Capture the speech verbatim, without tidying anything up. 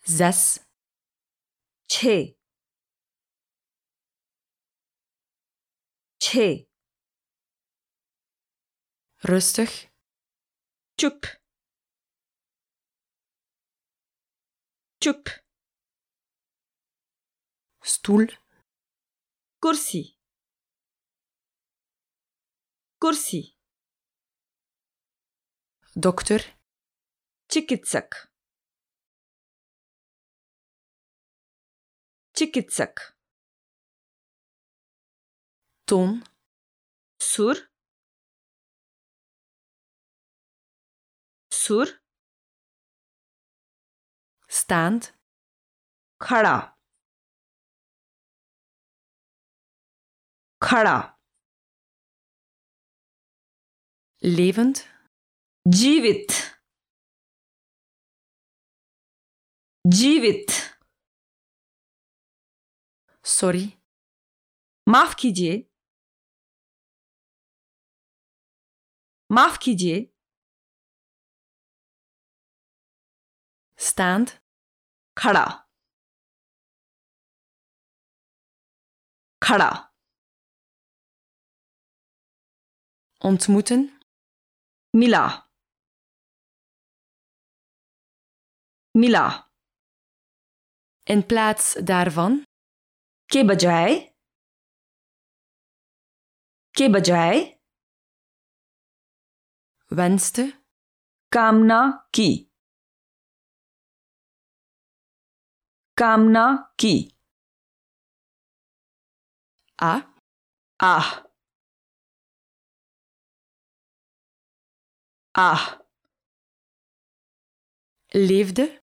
zes, छः छः rustig, चुप चुप stoel, कुर्सी कुर्सी dokter, चिकित्सक चिकित्सक toon, सुर सुर staand, खड़ा खड़ा levend, जीवित जीवित sorry, माफ कीजिए माफ कीजिए staand, खड़ा खड़ा ontmoeten, मिला मिला in plaats daarvan, के बजाय के बजाय wenste, कामना की कामना की a, आह आह leefde,